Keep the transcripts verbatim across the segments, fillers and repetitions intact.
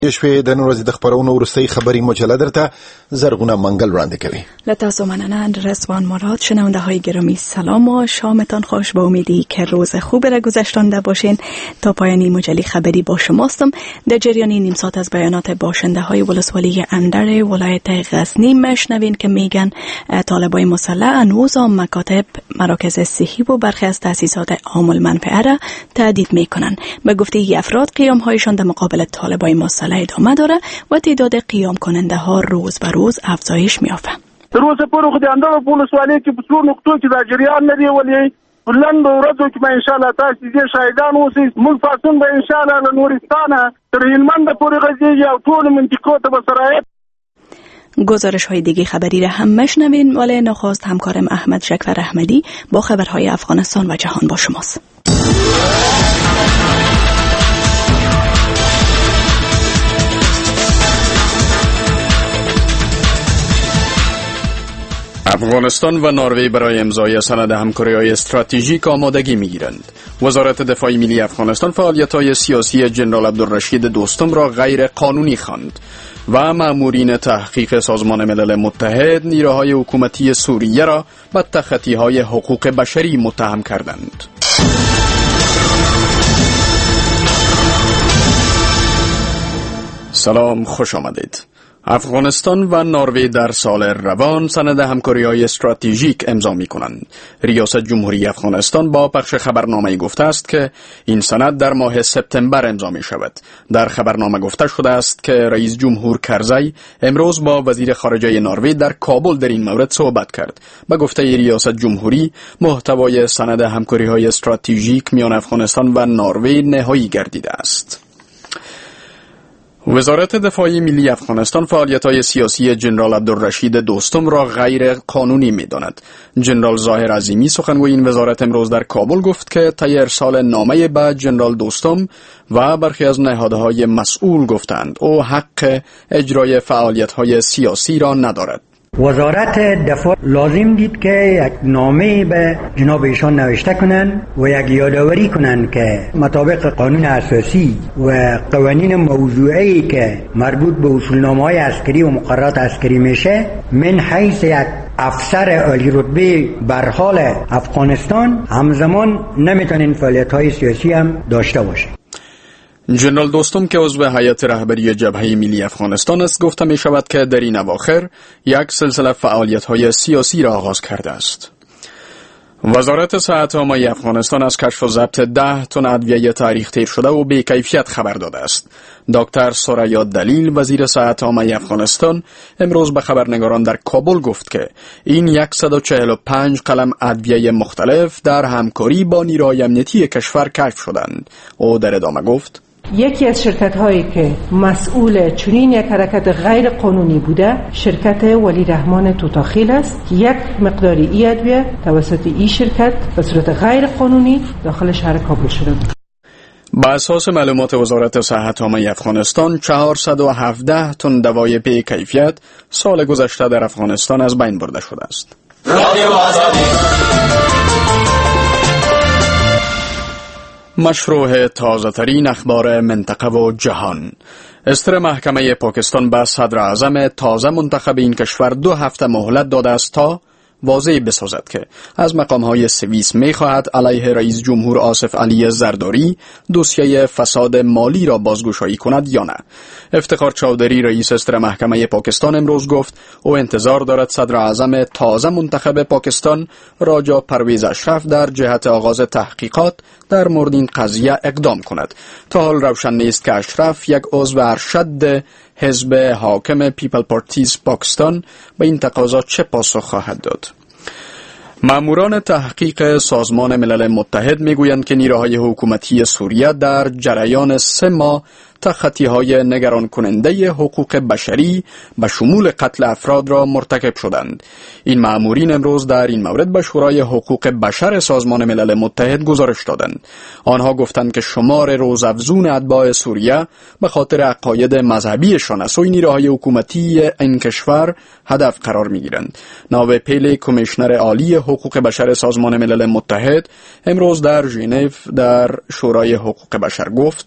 شوې د نن ورځې د خبرونو وروستۍ خبری مجله درته زرغونه منگل وړاندې کوي. له تاسو مننه رضوان مراد. شنونده های گرامی سلام و شامتان خوش. با امیدی که روز خوب را گذشتانده باشین. تا پایانی مجله خبری با شماستم. در جریان نیم ساعت از بیانات باشنده های ولسوالی اندر ولایت غزنی مشنوین که میگن طالبای مسلح هنوز مکاتب، مراکز صحی و برخی از تأسیسات عام المنفعه را تهدید میکنن. به گفته ای افراد قیام هایشان در مقابل طالبای مسلح ادامه داره و تعداد قیام کننده ها روز به روز افزایش می‌یافته. روز پرو خدای انده په ولسوالۍ کې په څو نقطو کې د جریان لري ولې بلند ورځو کې ان شاء الله تاسو دې شاهدان اوسئ. موږ پاتون به ان شاء الله له نورستانه تر هلمند پورې غځيږي او ټول منطقو ته به سرایت. گزارش های دیگه خبری را هم مشنوین. ولی نخست همکارم احمد شکور احمدی با خبرهای افغانستان و جهان با شماست. افغانستان و نروژ برای امضای سند همکاری‌های استراتژیک آمادگی می‌گیرند. وزارت دفاع ملی افغانستان فعالیت‌های سیاسی جنرال عبدالرشید دوستم را غیر قانونی خواند و مامورین تحقیق سازمان ملل متحد نیروهای حکومتی سوریه را به تخطی‌های حقوق بشری متهم کردند. سلام، خوش آمدید. افغانستان و نروژ در سال روان سند همکاری‌های استراتژیک امضا می‌کنند. ریاست جمهوری افغانستان با پخش خبرنامه گفته است که این سند در ماه سپتامبر امضا می‌شود. در خبرنامه گفته شده است که رئیس جمهور کرزی امروز با وزیر خارجه نروژ در کابل در این مورد صحبت کرد. به گفته ریاست جمهوری محتوای سند همکاری‌های استراتژیک میان افغانستان و نروژ نهایی گردیده است. وزارت دفاع ملی افغانستان فعالیت‌های سیاسی جنرال عبدالرشید دوستم را غیر قانونی می‌داند. جنرال ظاهر عظیمی سخنگوی این وزارت امروز در کابل گفت که طی ارسال نامه به جنرال دوستم و برخی از نهادهای مسئول گفتند او حق اجرای فعالیت‌های سیاسی را ندارد. وزارت دفاع لازم دید که یک نامه به جناب ایشان نوشته کنند و یک یادآوری کنند که مطابق قانون اساسی و قوانین موضوعی که مربوط به اصولنامه‌های عسکری و مقررات عسکری میشه، من حیث یک افسر عالی رتبه بر حال افغانستان همزمان نمیتونین فعالیت‌های سیاسی هم داشته باشه. جنرال دوستم که عضو هیئت رهبری جبهه ملی افغانستان است گفته می شود که در این اواخر یک سلسله فعالیت‌های سیاسی را آغاز کرده است. وزارت صحت عامه افغانستان از کشف و ضبط ده تن ادویه تاریخ تیر شده و بی‌کیفیت خبر داده است. دکتر ثریا دلیل وزیر صحت عامه افغانستان امروز به خبرنگاران در کابل گفت که این صد و چهل و پنج قلم ادویه مختلف در همکاری با نیروهای امنیتی کشور کشف شدند. او در ادامه گفت یکی از شرکت هایی که مسئول چنین یک حرکت غیر قانونی بوده شرکت ولی رحمان توتاخیل است که یک مقداری ای ادویه توسط این شرکت به صورت غیر قانونی داخل شهر کابل شده بود. با اساس معلومات وزارت صحت عامه افغانستان چهارصد و هفده تن دوای بی کیفیت سال گذشته در افغانستان از بین برده شده است. مشروع تازه ترین اخبار منطقه و جهان. استر محکمه پاکستان به صدر اعظم تازه منتخب این کشور دو هفته مهلت داده است تا واضح بسازد که از مقامهای سوئیس می‌خواهد علیه رئیس جمهور آصف علی زرداری دوسیه فساد مالی را بازگشایی کند یا نه. افتخار چودری رئیس استر محکمه پاکستان امروز گفت او انتظار دارد صدر اعظم تازه منتخب پاکستان راجا پرویز اشرف در جهت آغاز تحقیقات در مورد این قضیه اقدام کند. تا حال روشن نیست که اشرف یک عضو ارشد حزب حاکم پیپل پارتیز پاکستان به این تقاضا چه پاسخ خواهد داد. ماموران تحقیق سازمان ملل متحد میگویند که نیروهای حکومتی سوریه در جریان سه ماه تخطی‌های نگران کننده حقوق بشری به شمول قتل افراد را مرتکب شدند. این مامورین امروز در این مورد به شورای حقوق بشر سازمان ملل متحد گزارش دادند. آنها گفتند که شمار روزافزون اتباع سوریه به خاطر عقاید مذهبیشان از سوی نیروهای حکومتی این کشور هدف قرار می‌گیرند. ناو پیل کمیشنر عالی حقوق بشر سازمان ملل متحد امروز در ژنو در شورای حقوق بشر گفت: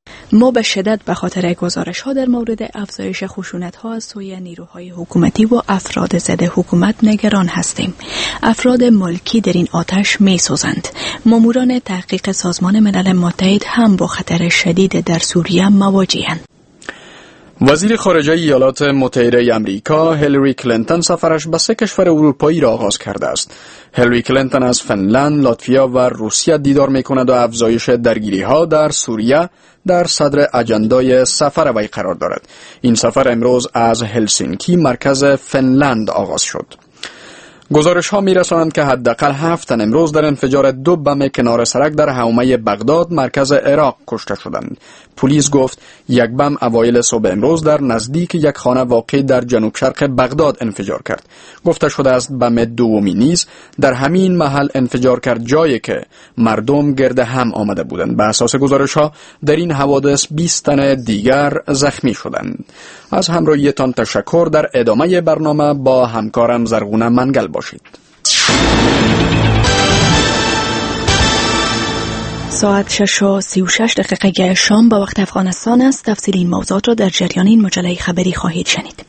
ما به شدت به خاطر گزارش ها در مورد افزایش خشونت ها از سوی نیروهای حکومتی و افراد ضد حکومت نگران هستیم. افراد ملکی در این آتش می سوزند. ماموران تحقیق سازمان ملل متحد هم با خطر شدید در سوریه مواجهند. وزیر خارجه ایالات متحده آمریکا هیلاری کلینتون سفرش به سه کشور اروپایی را آغاز کرده است. هیلاری کلینتون از فنلند، لاتویا و روسیه دیدار می‌کند و افزایش درگیری‌ها در سوریه در صدر اجندای سفر وی قرار دارد. این سفر امروز از هلسینکی مرکز فنلند آغاز شد. گزارش ها می رسانند که حداقل هفت تن امروز در انفجار دو بم کنار سرک در حومه بغداد مرکز عراق کشته شدند. پلیس گفت یک بم اوایل صبح امروز در نزدیک یک خانه واقع در جنوب شرق بغداد انفجار کرد. گفته شده است بم دومی نیز در همین محل انفجار کرد، جایی که مردم گرد هم آمده بودند. به اساس گزارش ها در این حوادث بیست تن دیگر زخمی شدند. از همراهیتان تشکر. در ادامه برنامه با همکارم زرغونه منگل باشید. ساعت شش و سی و شش دقیقه شام به وقت افغانستان است. تفصیل این موضوعات را در جریان این مجله خبری خواهید شنید.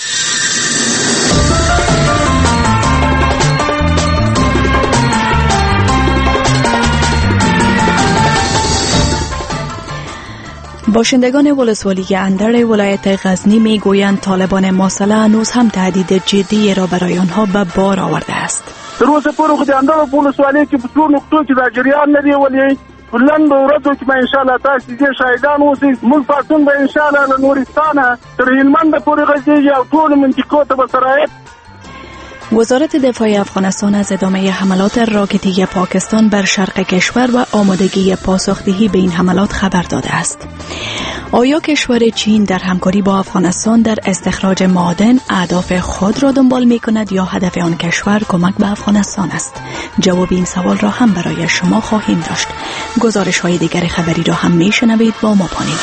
باشندگان ولسوالی اندر ولایت غزنی می گویند طالبان ماسله هنوز هم تهدید جدی را برای آنها به بار آورده است. در اوسه پورې خو د اندړ په ولسوالۍ کې په څو نقطو کې دا جریان نه دی ولې په لنډو ورځو کې به انشاءالله تاسو دې شاهدان اوسئ. موږ پاڅون به انشاءالله له نورستانه تر هلمنده پورې غځېږي او ټولو منطقو ته به سرایت. وزارت دفاع افغانستان از ادامه حملات راکتی پاکستان بر شرق کشور و آمادگی پاسخدهی به این حملات خبر داده است. آیا کشور چین در همکاری با افغانستان در استخراج معادن اهداف خود را دنبال می کند یا هدف آن کشور کمک به افغانستان است؟ جواب این سوال را هم برای شما خواهیم داشت. گزارش های دیگر خبری را هم می شنوید. با ما باشید.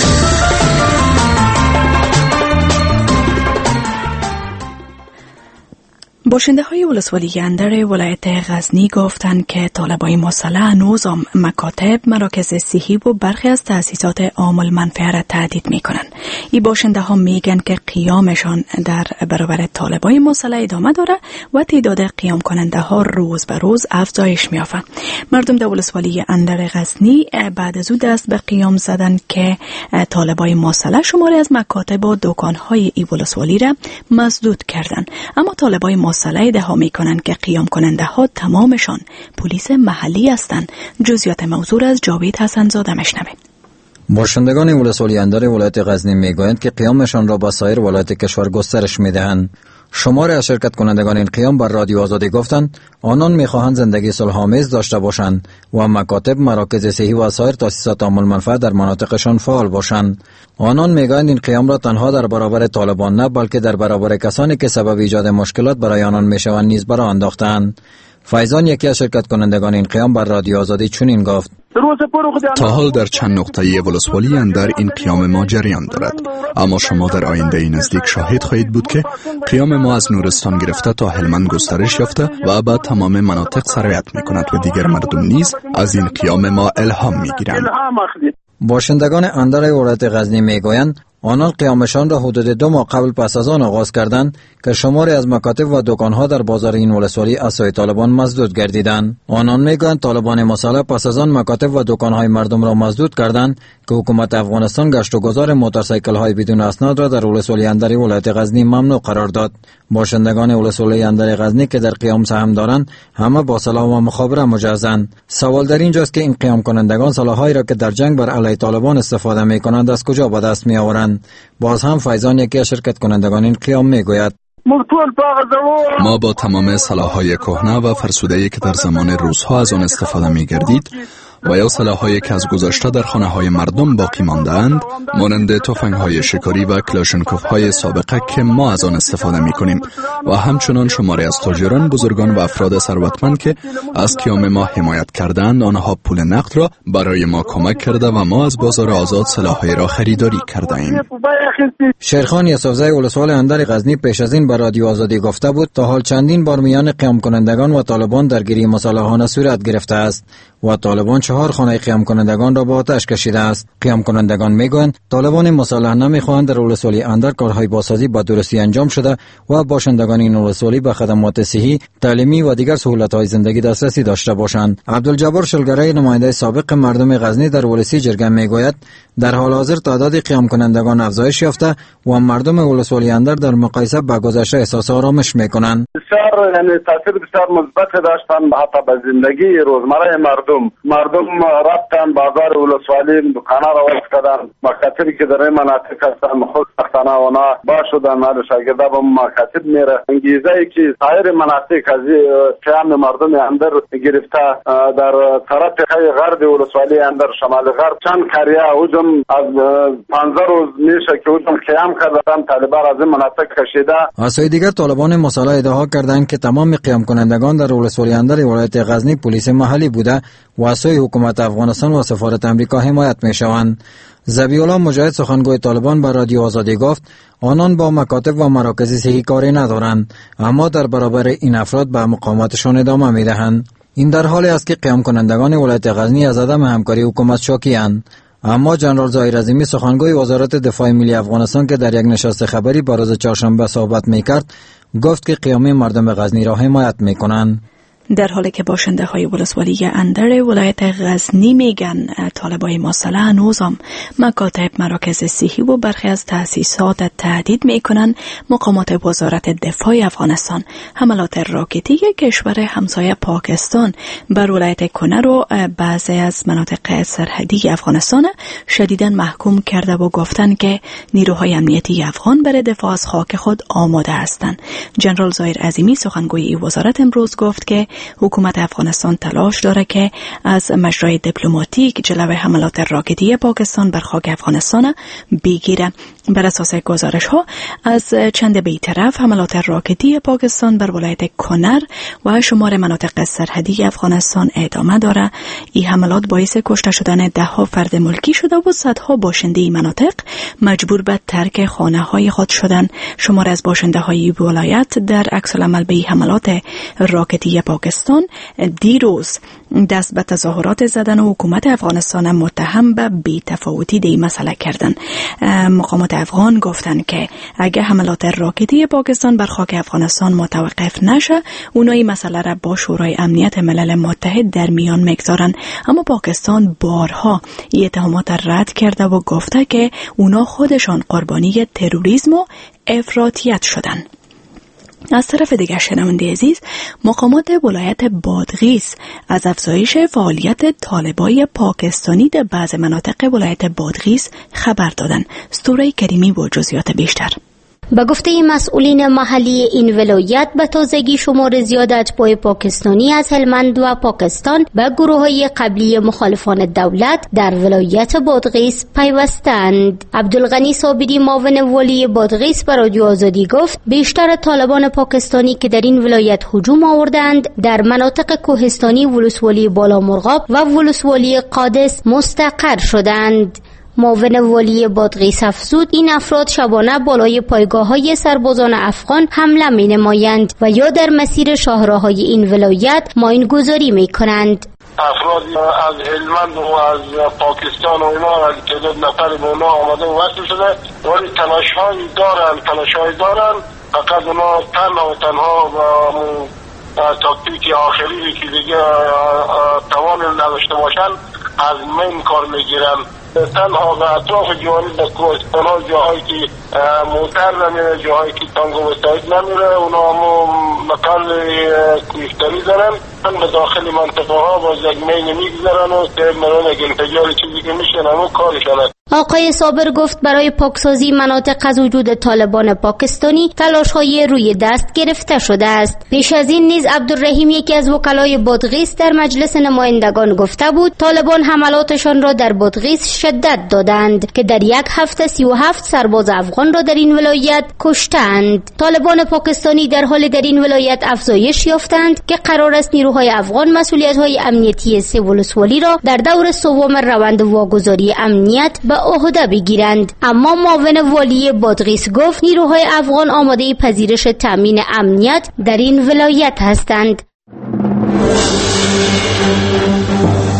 باشنده های ولسوالی اندر ولایت غزنی گفتند که طالبای مسلح هنوز مکاتب، مراکز صحی و برخی از تأسیسات عام المنفعه را تهدید می کنند. این باشنده ها میگن که قیامشان در برابر طالبای مسلح ادامه داره و تعداد قیام کننده ها روز به روز افزایش می‌یافت. مردم در ولسوالی اندر غزنی بعد از او دست به قیام زدن که طالبای مسلح شماری از مکاتب و دکان‌های ای ولسوالی را مسدود کردند. اما طالبای مسلح ادعا می‌کنند که قیام کننده ها تمامشان پلیس محلی هستند. جزئیات موضوع از جاوید حسن زاده مشنویم. باشندگان ولسوالی اندر ولایت غزنی میگویند که قیامشان را با سایر ولایت کشور گسترش میدهند. شمار از شرکت کنندگان این قیام بر رادیو آزادی گفتند آنان میخواهند زندگی صلح‌آمیز داشته باشند و مکاتب، مراکز صحی و سایر تأسیسات عام المنفعه در مناطقشان فعال باشند. آنان میگویند این قیام را تنها در برابر طالبان نه بلکه در برابر کسانی که سبب ایجاد مشکلات برای آنان میشوند نیز برآ انداختند. فیضان یکی از شرکت کنندگان این قیام بر رادیو آزادی چنین گفت: تا حال در چند نقطه ولسوالی اندر این قیام ما جریان دارد، اما شما در آینده نزدیک شاهد خواهید بود که قیام ما از نورستان گرفته تا هلمند گسترش یافته و به تمام مناطق سرایت می کند و دیگر مردم نیز از این قیام ما الهام می گیرند. باشندگان اندر ولایت غزنی می گویند آنان قیامشان را حدود دو ماه قبل پس از آن آغاز کردند که شماری از مکاتب و دکانها در بازار این ولسوالی از سوی طالبان مسدود گردیدند. آنان میگویند طالبان مسلح پس از آن مکاتب و دکانهای مردم را مسدود کردند که حکومت افغانستان گشت و گذار موتورسیکل‌های بدون اسناد را در ولسوالی اندر ولایت غزنی ممنوع قرار داد. باشندگان ولسوالی اندر غزنی که در قیام سهم دارند همه با سلاح و مخابره مجهزند. سوال در اینجاست که این قیام کنندگان سلاح‌هایی را که در جنگ بر علیه طالبان استفاده می‌کنند از کجا به دست می‌آورند؟ باز هم فیضان یکی از شرکت کنندگان این قیام میگوید: ما با تمام سلاح‌های کهنه و فرسوده‌ای که در زمان روس‌ها از آن استفاده می‌گردید و یا سلاح‌هایی که از گذشته در خانه‌های مردم باقی مانده‌اند مانند تفنگ‌های شکاری و کلاشینکوف‌های سابقه که ما از آن استفاده می‌کنیم و همچنان شماری از تاجران بزرگان و افراد ثروتمند که از قیام ما حمایت کردند آنها پول نقد را برای ما کمک کرده و ما از بازار آزاد سلاح‌های را خریداری کرده‌ایم. شیرخان یوسفزی ولسوالی اندر غزنی پیش از این به رادیو آزادی گفته بود تا حال چندین بار میان قیام کنندگان و طالبان درگیری مسلحانه صورت گرفته است و طالبان چهار خانه قیام کنندگان را با آتش کشیده است. قیام کنندگان میگویند طالبان مسلح نمیخواهند در ولسوالی اندر کارهای بازسازی با درستی انجام شده و باشندگان این ولسوالی به خدمات صحی، تعلیمی و دیگر سهولت‌های زندگی دسترسی داشته باشند. عبدالجبار شلگرای نماینده سابق مردم غزنی در ولسی جرگه میگوید در حال حاضر تعداد قیام کنندگان افزایش یافته و مردم ولسوالی اندر در مقایسه با گذشته احساس آرامش میکنند. بسیار یعنی تاثیر بسیار مثبت داشتن حتی به زندگی روزمره مردم. مردم رفتن بازار ولسوالی، دکانا را وقت کردن، مکاتبی که در این مناطق هستن خود سختانه اونا با شدن، حال شاگرده به مکاتب میره. انگیزه ای که سایر مناطق از قیام مردم اندر گرفته در طرف غرب ولسوالی اندر شمال غرب چند کاریه هجوم از پانزده روز میشه که هجوم قیام کردن، طالبان از این مناطق کشیده. از سوی دیگر طالبان مسلح ادعا کردند که تمام قیام کنندگان در ولسوالی اندر ولایت غزنی پلیس محلی بوده و از سوی حکومت افغانستان و سفارت امریکا حمایت میشوند. ذبیح‌الله مجاهد سخنگوی طالبان به رادیو آزادی گفت آنان با مکاتب و مراکز صحی کاری ندارند، اما در برابر این افراد به مقاومتشان ادامه میدهند. این در حالی است که قیام کنندگان ولایت غزنی از عدم همکاری حکومت شاکی‌اند. اما جنرال ظاهر عظیمی سخنگوی وزارت دفاع ملی افغانستان که در یک نشست خبری با روز چهارشنبه صحبت میکرد گفت که قیام مردم غزنی را حمایت میکنند. در حالی که باشنده های ولسوالی اندر ولایت غزنی میگن طالبای مسلح هنوزم مکاتب، مراکز صحی و برخی از تأسیسات تهدید میکنن، مقامات وزارت دفاع افغانستان حملات راکتی کشور همسایه پاکستان بر ولایت کنر و بعضی از مناطق سرحدی افغانستان شدیداً محکوم کرده و گفتن که نیروهای امنیتی افغان برای دفاع از خاک خود آماده هستند. جنرال ظاهر عظیمی سخنگوی این وزارت امروز گفت که حکومت افغانستان تلاش داره که از مجرای دیپلماتیک جلوی حملات راکتی پاکستان بر خاک افغانستان بگیره. بر اساس گزارش ها از چند بی‌طرف حملات راکتی پاکستان بر ولایت کنر و شمار مناطق سرحدی افغانستان ادامه داره. این حملات باعث کشته شدن ده ها فرد ملکی شده و صدها باشنده این مناطق مجبور به ترک خانه های خود شدن. شمار از باشنده های ولایت در عکس العمل به حملات راکتی پاکستان دیروز دست به تظاهرات زدن و حکومت افغانستان متهم به بی‌تفاوتی دی مسئله کردن. مقامات افغان گفتن که اگه حملات راکتی پاکستان بر خاک افغانستان متوقف نشه اونایی مسئله را با شورای امنیت ملل متحد در میان میگذارن. اما پاکستان بارها این اتهامات رد کرده و گفته که اونا خودشان قربانی تروریسم و افراطیت شدن. از طرف دیگر شنونده عزیز، مقامات ولایت بادغیس از افزایش فعالیت طالبای پاکستانی در بعض مناطق ولایت بادغیس خبر دادند. ستوره کریمی با جزئیات بیشتر. به گفته مسئولین محلی این ولایت به تازگی شمار زیاد اتباع پاکستانی از هلمند و پاکستان به گروه‌های قبلی مخالفان دولت در ولایت بادغیس پیوستند. عبدالغنی صابری معاون والی بادغیس به رادیو آزادی گفت بیشتر طالبان پاکستانی که در این ولایت هجوم آوردند در مناطق کوهستانی ولسوالی بالامرغاب و ولسوالی قادس مستقر شدند. معاون والی بادغیس افزود این افراد شبانه بالای پایگاه‌های سربازان افغان حمله می‌نمایند و یا در مسیر شاهراهای این ولایت ماینگذاری می‌کنند. افراد از هلمند و از پاکستان و اینا از تعداد نفر به اونا آمده و وصل شده ولی تلاش‌هایی دارن تلاش‌هایی دارن فقط اونا تنها و تنها و تاکتیک آخری که دیگه توان نداشته باشن از من کار میگیرن. تنها به اطراف جوانی در کوهستان ها جاهایی که موتر نمیره، جاهایی که تانگو و ساید نمیره اونا همون مکان کوهستانی دارن به داخل منطقه ها باز یک مین میگذارن و سه مرون اگه انتجار چیزی که میشن همون کارشانه. آقای صابر گفت برای پاکسازی مناطق از وجود طالبان پاکستانی تلاش‌های روی دست گرفته شده است. پیش از این نیز عبدالرحیم یکی از وکلای بادغیس در مجلس نمایندگان گفته بود طالبان حملاتشان را در بادغیس شدت دادند که در یک هفته سی و هفت سرباز افغان را در این ولایت کشتند. طالبان پاکستانی در حال در این ولایت افزایش یافتند که قرار است نیروهای افغان مسئولیت‌های امنیتی سه ولسوالی را در دور سوم روند واگذاری امنیت به عهده بگیرند. اما معاون والی بادغیس گفت نیروهای افغان آماده پذیرش تامین امنیت در این ولایت هستند.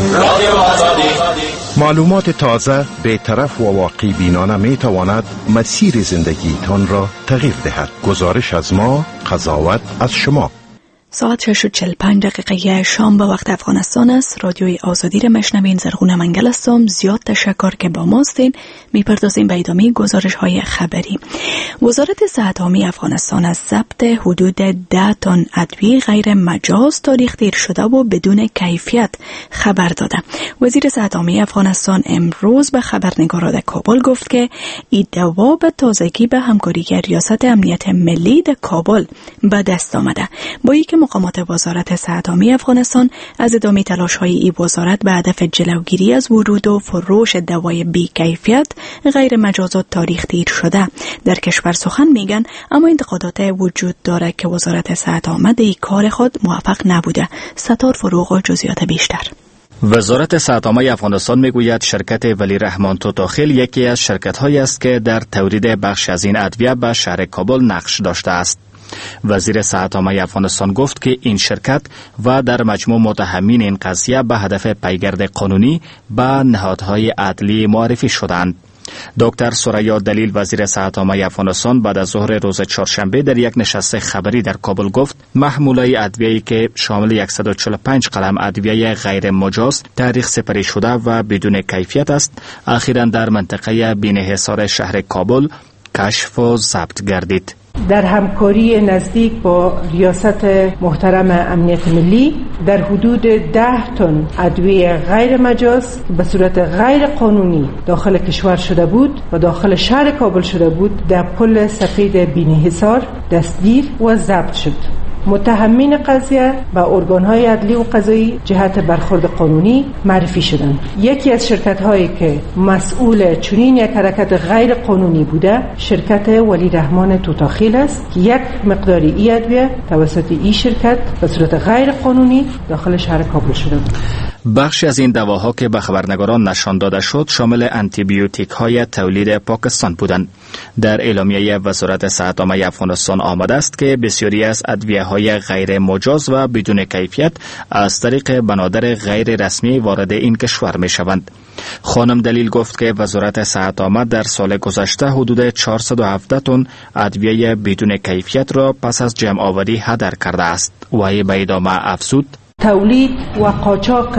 رادیو آزادی. معلومات تازه، بی‌طرف و واقعی بینانه می تواند مسیر زندگی تان را تغییر دهد. گزارش از ما، قضاوت از شما. ساعت شش و چهل و پنج دقیقه شام به وقت افغانستان است. رادیوی آزادی را میشنوین. زرغونه منگل هستم. زیاد تشکر که با ماستین. میپردازیم به ادامه گزارش های خبری. وزارت صحت عامه افغانستان از ضبط حدود ده تن ادویه غیر مجاز تاریخ دیر شده و بدون کیفیت خبر داده. وزیر صحت عامه افغانستان امروز به خبرنگاران در کابل گفت که این دوا به تازگی به همکاری ریاست امنیت ملی در کابل به دست آمده. با اینکه مقامات وزارت صحت عامه افغانستان از ادامه تلاش‌های این وزارت به هدف جلوگیری از ورود و فروش دوای بی‌کیفیت غیر مجازات تاریخ دیر شده در کشور سخن میگن، اما انتقادات وجود داره که وزارت صحت عامه در کار خود موفق نبوده. ستار فروغ و جزئیات بیشتر. وزارت صحت عامه افغانستان میگوید شرکت ولی رحمان توتاخیل یکی از شرکت‌هایی است که در تولید بخش از این ادویه به شهر کابل نقش داشته است. وزیر صحت عامه افغانستان گفت که این شرکت و در مجموع متهمین این قضیه به هدف پیگرد قانونی به نهادهای عدلی معرفی شدند. دکتر ثریا دلیل وزیر صحت عامه افغانستان بعد از ظهر روز چهارشنبه در یک نشست خبری در کابل گفت محموله ادویه‌ای که شامل صد و چهل و پنج قلم ادویه غیر مجاز تاریخ سپری شده و بدون کیفیت است اخیراً در منطقه بینحصار شهر کابل کشف و ضبط گردید. در همکاری نزدیک با ریاست محترم امنیت ملی در حدود ده تن ادویه غیر مجاز به صورت غیر قانونی داخل کشور شده بود و داخل شهر کابل شده بود در پل سفید بینحصار دستگیر و ضبط شد. متهمین قضیه به ارگان‌های عدلی و قضایی جهت برخورد قانونی معرفی شدند. یکی از شرکت‌هایی که مسئول چنین یک حرکت غیر قانونی بوده شرکت ولی رحمان توتاخیل است که یک مقداری ای ادویه توسط این شرکت به صورت غیر قانونی داخل شهر کابل شده بود. بخشی از این دواها که به خبرنگاران نشان داده شد شامل آنتی بیوتیک های تولید پاکستان بودند. در اعلامیه وزارت صحت عامه افغانستان آمده است که بسیاری از ادویه های غیر مجاز و بدون کیفیت از طریق بنادر غیر رسمی وارد این کشور می شوند. خانم دلیل گفت که وزارت صحت عامه در سال گذشته حدود چهارصد و هفده تن ادویه بدون کیفیت را پس از جمع آوری هدر کرده است. و به ادامه افزود تولید و قاچاق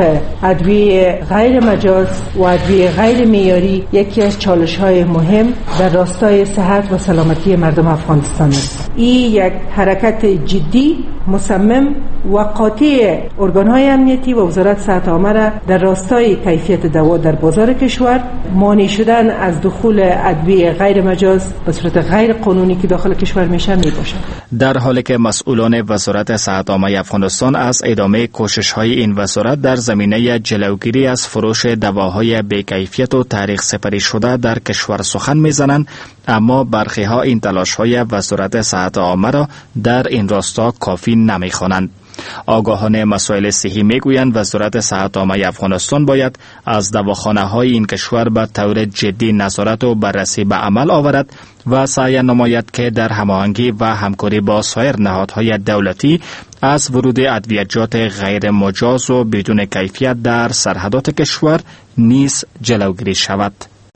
ادویه غیر مجاز و ادویه غیر معیاری یکی از چالش‌های مهم در راستای صحت و سلامتی مردم افغانستان است. این یک حرکت جدی، مصمم و قاطع ارگان‌های امنیتی و وزارت صحت عامه را در راستای کیفیت دوا در بازار کشور، مانع شدن از دخول ادویه غیر مجاز به صورت غیر قانونی که داخل کشور میشه میباشد. در حالی که مسئولان وزارت صحت عامه افغانستان از ادامه کوشش‌های این وزارت در زمینه جلوگیری از فروش دواهای بی‌کیفیت و تاریخ سپری شده در کشور سخن می‌زنند، اما برخی‌ها این تلاش‌های وزارت صحت عامه را در این راستا کافی نمی‌خوانند. آگاهان مسائل صحی میگویند وزارت صحت عامه افغانستان باید از دواخانه‌های این کشور به طور جدی نظارت و بررسی به عمل آورد و سعی نماید که در هماهنگی و همکاری با سایر نهادهای دولتی از ورود ادویه‌جات غیر مجاز و بدون کیفیت در سرحدات کشور نیز جلوگیری شود.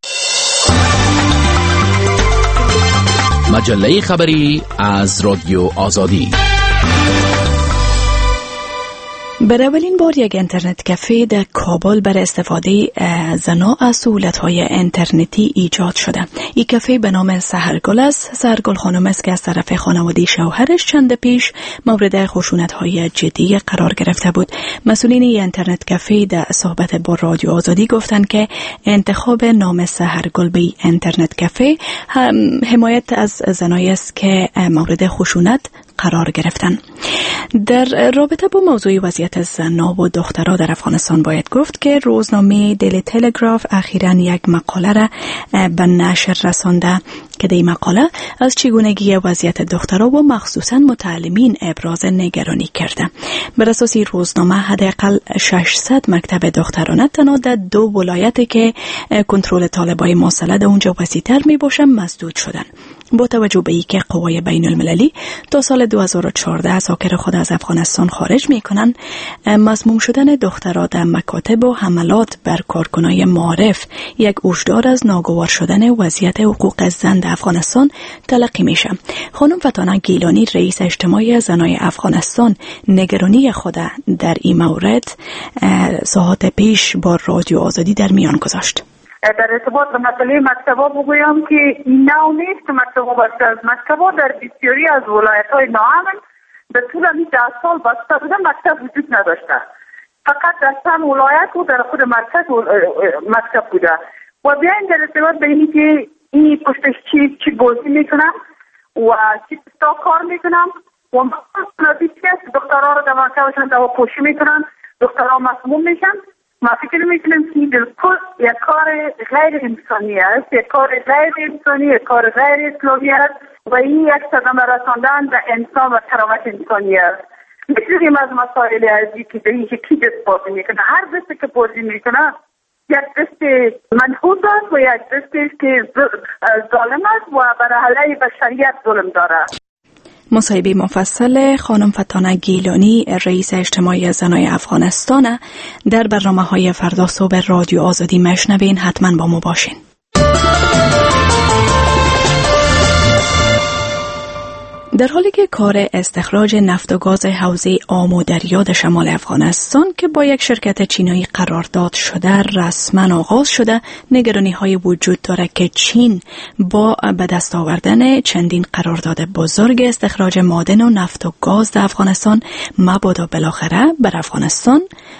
مجله خبری از رادیو آزادی. برای اولین بار یک اینترنت کافه در کابل برای استفاده زنان از سهولت‌های اینترنتی ایجاد شده. این کافه به نام سحرگل است. سحرگل خانم است که از طرف خانواده شوهرش چند پیش مورد خشونت‌های جدی قرار گرفته بود. مسئولین این اینترنت کافه در صحبت با رادیو آزادی گفتند که انتخاب نام سحرگل به اینترنت کافه حمایت از زنایی است که مورد خشونت قرار گرفتن. در رابطه با موضوع وضعیت زنان و دخترها در افغانستان باید گفت که روزنامه دیلی تلگراف اخیراً یک مقاله را به نشر رسانده که در این مقاله از چگونگی وضعیت دخترها و مخصوصاً متعلمین ابراز نگرانی کرده. بر اساس روزنامه حداقل ششصد مکتب دخترانه تنها در دو ولایت که کنترل طالبای مسلح در اونجا وسیع‌تر میباشه مسدود شدن. با توجه به اینکه قوای بین المللی تا سال دو هزار و چهارده از اساکر خود از افغانستان خارج می کنند، مضموم شدن دخترها در مکاتب و حملات بر کارکنای معارف یک هشدار از ناگوار شدن وضعیت حقوق زن در افغانستان تلقی میشه. خانم فتانه گیلانی، رئیس اجتماعی زنای افغانستان، نگرانی خود در این مورد ساعات پیش با رادیو آزادی در میان گذاشت. در ارتباط به مسئله مکتبا بگویم که این نوع نیست. مکتبا بسته از مکتبا در بسیاری از ولایت‌های ناامن به طول این ده سال بسته بوده، مکتب وجود نداشته. فقط در چند ولایت و در خود مرکز مکتب بوده. و بیاین در ارتباط به اینی که این پشتش چی چی بازی میکنم و چی تا کار میکنم و مطلبی که دخترها رو در مکتبشان دوا پوشی میکنن، دخترها مسموم میشن. ما فکر میکنم که بالکل یک کار غیر انسانی است، یک کار غیر انسانی، یک کار غیر اسلامی است و این یک صدمه رساندن به انسان و کرامت انسانی است. بسیاری از مسائل ازی که به این که کی دست بازی میکنه، هر دستی که بازی میکنه یک دست منحوس است و یک دستی که ظالم است و برای علیه بشریت ظلم داره. مصاحبه مفصل خانم فتانه گیلانی، رئیس اجتماعی زنای افغانستان، در برنامه‌های فردا صبح رادیو آزادی مشنوین. حتما با ما باشین. در حالی که کار استخراج نفت و گاز حوزه آمو دریا در شمال افغانستان که با یک شرکت چینی قرارداد شده رسما آغاز شده، نگرانی های وجود داره که چین با به دست آوردن چندین قرارداد بزرگ استخراج معدن و نفت و گاز در افغانستان مبادا بالاخره بر افغانستان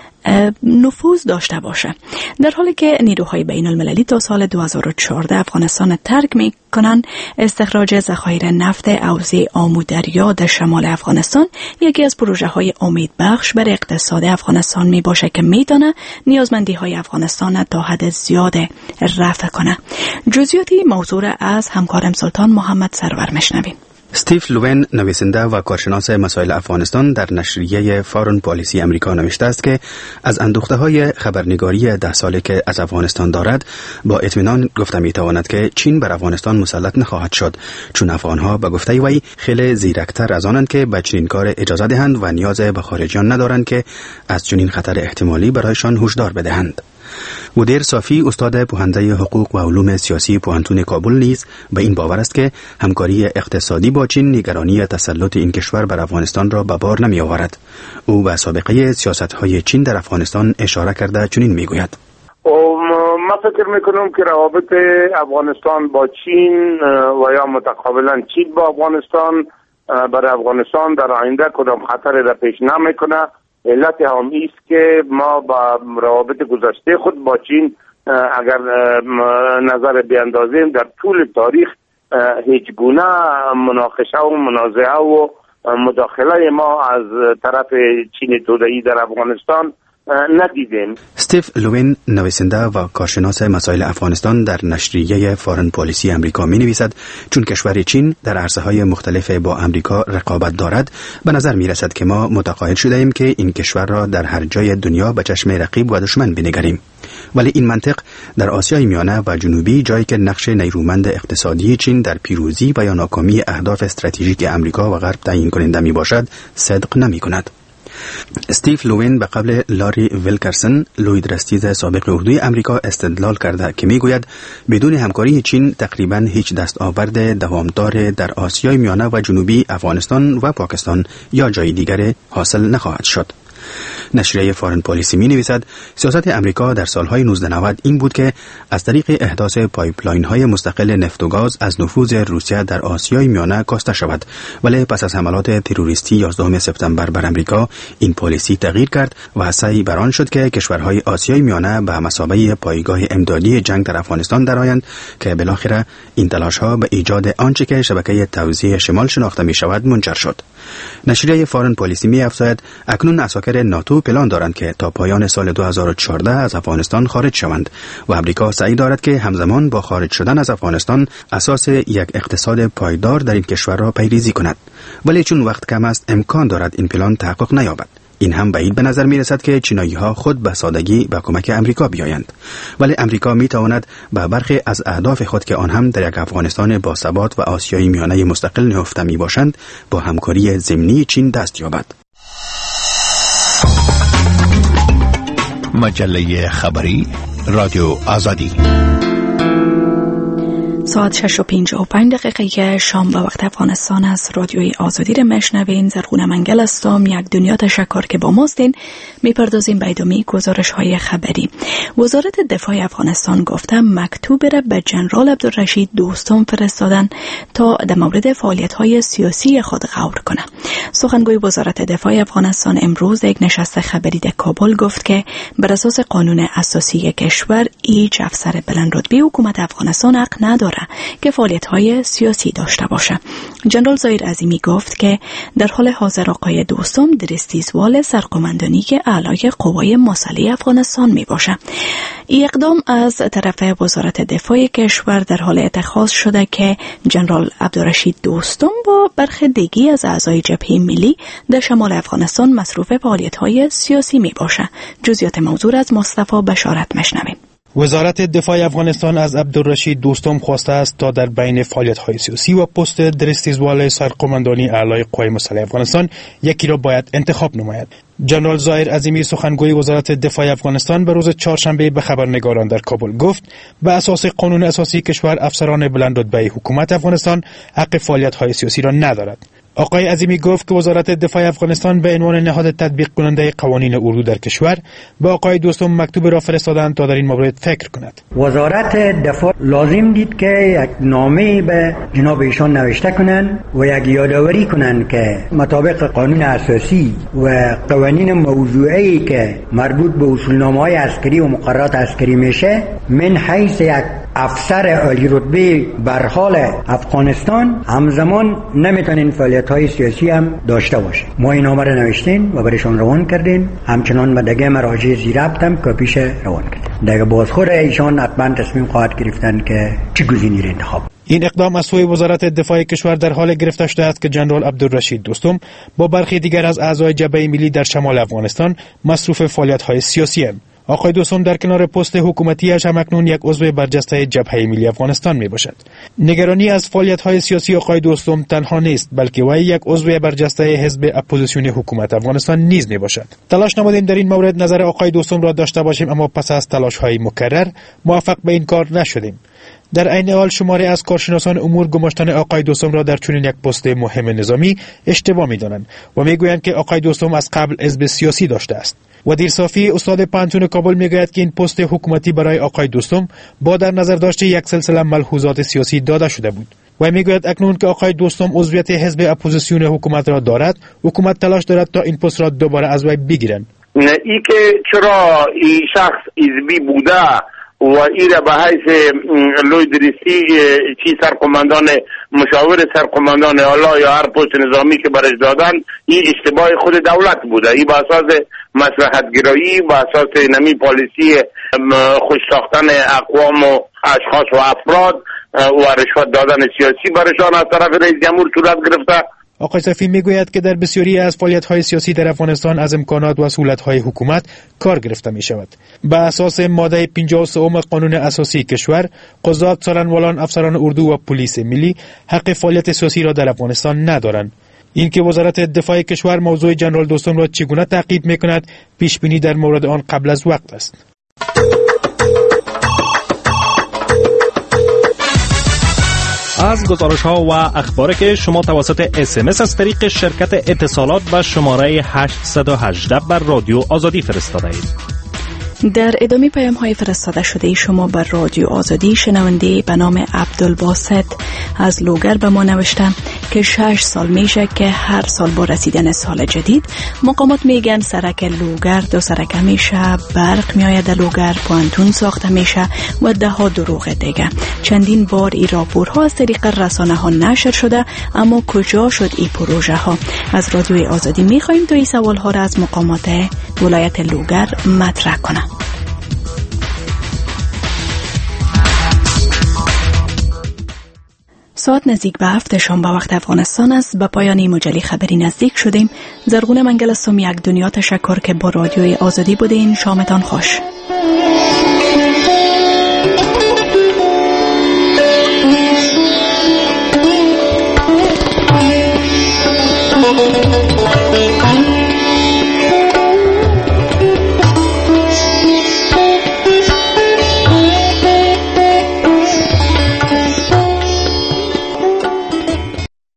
نفوذ داشته باشه. در حالی که نیروهای بین المللی تا سال دو هزار و چهارده افغانستان ترک می کنند، استخراج ذخایر نفت حوزه آمو دریا در شمال افغانستان یکی از پروژه های امید بخش بر اقتصاد افغانستان می باشه که می دانه نیازمندی های افغانستان تا حد زیاد رفع کنه. جزئیاتی موضوع از همکارم سلطان محمد سرور مشنویم. استیو لوین، نویسنده و کارشناس مسائل افغانستان، در نشریه فارن پالیسی امریکا نوشته است که از اندوخته‌های خبرنگاری ده ساله که از افغانستان دارد با اطمینان گفته می‌تواند که چین بر افغانستان مسلط نخواهد شد، چون افغان‌ها به گفته وی خیلی زیرکتر از آنند که به چنین کار اجازه دهند و نیاز به خارجیان ندارند که از چنین خطر احتمالی برایشان هشدار بدهند. ودیر صافی، استاد پوهنده حقوق و علوم سیاسی پوهنتون کابل، نیز به این باور است که همکاری اقتصادی با چین نگرانی تسلط این کشور بر افغانستان را به بار نمی آورد. او به سابقه سیاست‌های چین در افغانستان اشاره کرده چنین میگوید: ما فکر میکنم که روابط افغانستان با چین و یا متقابلا چین با افغانستان برای افغانستان در آینده کدام خطری را پیش نمیکنه. علت هم است که ما با روابط گذشته خود با چین اگر نظر بیاندازیم در طول تاریخ هیچ گونه مناقشه و منازعه و مداخله ما از طرف چین توده‌ای در افغانستان ندیدیم. استیو لوین، نویسنده و کارشناس مسائل افغانستان، در نشریه فارن پالیسی امریکا می نویسد چون کشور چین در عرصه‌های مختلف با امریکا رقابت دارد، به نظر می رسد که ما متقاعد شده ایم که این کشور را در هر جای دنیا به چشم رقیب و دشمن بنگریم. ولی این منطق در آسیای میانه و جنوبی، جایی که نقش نیرومند اقتصادی چین در پیروزی و یا ناکامی اهداف استراتژیک امریکا و غرب تعیین کننده می باشد، صدق نمی کند. استیو لوین به قبل لاری ویلکرسن، لوید رستیز سابق اردوی امریکا، استدلال کرده که میگوید بدون همکاری چین تقریبا هیچ دستاورد دوامدار در آسیای میانه و جنوبی، افغانستان و پاکستان یا جای دیگر حاصل نخواهد شد. نشریه فارن پالیسی می نویسد سیاست امریکا در سالهای نوزده نود این بود که از طریق احداث پایپلاین های مستقل نفت و گاز از نفوذ روسیه در آسیای میانه کاسته شود، ولی پس از حملات تروریستی یازدهم سپتامبر بر امریکا این پالیسی تغییر کرد و سعی بر آن شد که کشورهای آسیای میانه به مثابه پایگاه امدادی جنگ در افغانستان درآیند که بالاخره این تلاش ها به ایجاد آنچه که شبکه توزیع شمال شناخته می شود منجر شد. نشریه فارن پالیسی می افزاید اکنون اساکر ناتو پلان دارند که تا پایان سال دو هزار و چهارده از افغانستان خارج شوند و امریکا سعی دارد که همزمان با خارج شدن از افغانستان اساس یک اقتصاد پایدار در این کشور را پیریزی کند. ولی چون وقت کم است امکان دارد این پلان تحقق نیابد. این هم بعید به نظر می رسد که چینایی ها خود به سادگی به کمک امریکا بیایند، ولی امریکا می تواند به برخی از اهداف خود که آن هم در یک افغانستان با ثبات و آسیای میانه مستقل نهفته می باشند با همکاری ضمنی چین دست یابد. مجله خبری رادیو آزادی، ساعت شش و پنجاه و پنج دقیقه شام به وقت افغانستان از رادیوی آزادی را میشنوین. زرغونه منگل هستم. یک دنیا تشکر که با ماستین. میپردازیم به ادامه گزارش های خبری. وزارت دفاع افغانستان گفته مکتوب را به جنرال عبدالرشید دوستم فرستادن تا در مورد فعالیت های سیاسی خود غور کنه. سخنگوی وزارت دفاع افغانستان امروز یک نشست خبری در کابل گفت که بر اساس قانون اساسی کشور هیچ افسر بلند رتبه حکومت افغانستان حق نداره که فعالیت‌های سیاسی داشته باشه. جنرال ظاهر عظیمی گفت که در حال حاضر آقای دوستم در استیزوال سرقماندانی که اعلای قوای مسلح افغانستان می باشه. این اقدام از طرف وزارت دفاع کشور در حال اتخاذ شده که جنرال عبدالرشید دوستم با برخی دیگی از اعضای جبهه ملی در شمال افغانستان مصروف فعالیت‌های سیاسی می باشه. جزئیات موضوع از مصطفی بشارت مشنویم. وزارت دفاع افغانستان از عبدالرشید دوستم خواسته است تا در بین فعالیت‌های سیاسی و پست در استیزوال سرقماندانی اعلای قوای مسلح افغانستان یکی را باید انتخاب نماید. جنرال ظاهر عظیمی سخنگوی وزارت دفاع افغانستان به روز چهارشنبه به خبرنگاران در کابل گفت به اساس قانون اساسی کشور افسران بلند رتبه حکومت افغانستان حق فعالیت‌های سیاسی را ندارد. آقای عظیمی گفت که وزارت دفاع افغانستان به عنوان نهاد تطبیق کننده قوانین اردو در کشور به آقای دوستم مکتوب را فرستادند تا در این مورد فکر کند. وزارت دفاع لازم دید که یک نامه به جناب ایشان نوشته کنند و یک یادآوری کنند که مطابق قانون اساسی و قوانین موضوعی که مربوط به اصولنامه‌های عسکری و مقررات عسکری میشه، من حیث یک افسر عالی رتبه بر حال افغانستان همزمان نمیتونین فعالیت‌های سیاسی هم داشته باشه. ما این نامه را نوشتین و برایشان روان کردین، همچنان به دیگه مراجع زیربط هم کاپیش روان کردین. دیگه بازخور ایشان حتما تصمیم خواهد گرفتن که چه گزینه‌ای را انتخاب. این اقدام از سوی وزارت دفاع کشور در حال گرفته شده است که جنرال عبدالرشید دوستم با برخی دیگر از اعضای جبهه ملی در شمال افغانستان مصروف فعالیت‌های سیاسی هم. آقای دوستم در کنار پست حکومتیش هم اکنون یک عضو برجسته جبهه ملی افغانستان می باشد. نگرانی از فعالیت‌های سیاسی آقای دوستم تنها نیست، بلکه وی یک عضو برجسته حزب اپوزیسیون حکومت افغانستان نیز می باشد. تلاش نمودیم در این مورد نظر آقای دوستم را داشته باشیم، اما پس از تلاش‌های مکرر موفق به این کار نشدیم. در عین حال شماری از کارشناسان امور گماشتن آقای دوستم را در چنین یک پست مهم نظامی اشتباه می‌دانند و میگویند که آقای دوستم از قبل حزب سیاسی داشته است. و دیرصافی استاد پانتون کابل میگوید که این پست حکومتی برای آقای دوستم با در نظر داشته یک سلسله ملحوظات سیاسی داده شده بود. و میگوید اکنون که آقای دوستم عضویت حزب اپوزیسیون حکومت را دارد، حکومت تلاش دارد تا این پست را دوباره از وی بگیرند. ای که چرا این شخص حزبی بوده و این را به حیث لوی دریسی چی سرقماندان مشاور سرقماندان اعلی یا هر پست نظامی که برش دادن، این اشتباه خود دولت بوده. این به اساس مصلحت گرایی، به اساس نمی پالیسی خوش ساختن اقوام و اشخاص و افراد و رشوت دادن سیاسی برشان از طرف رئیس جمهور صورت گرفته. آقای صفی میگوید که در بسیاری از فعالیت‌های سیاسی در افغانستان از امکانات و سهولت‌های حکومت کار گرفته می‌شود. به اساس ماده پنجاه و سه قانون اساسی کشور، قضات، سالنوالان، افسران اردو و پلیس ملی حق فعالیت سیاسی را در افغانستان ندارند. اینکه وزارت دفاع کشور موضوع جنرال دوستم را چگونه تعقیب می‌کند، پیش بینی در مورد آن قبل از وقت است. از گزارش ها و اخباری که شما توسط اس ام اس از طریق شرکت اتصالات به شماره هشت یک هشت بر رادیو آزادی فرستاده اید. در ادامه پیام های فرستاده شده شما بر رادیو آزادی، شنونده به نام عبدالباسط از لوگر به ما نوشتن که شش سال میشه که هر سال با رسیدن سال جدید مقامات میگن سرک لوگر دو سرک میشه، برق میآید لوگر، پوانتون ساخته میشه و ده ها دروغ دیگه. چندین بار این راپورها از طریق رسانه ها نشر شده، اما کجا شد این پروژه ها؟ از رادیو آزادی میخوایم تا این سوال ها را از مقامات ولایت لوگر مطرح کنه. ساعت نزدیک به هفت شام به وقت افغانستان است. به پایان مجلی خبری نزدیک شدیم. زرغونه منگل است. یک دنیا تشکر که با رادیوی آزادی بودین. شامتان خوش.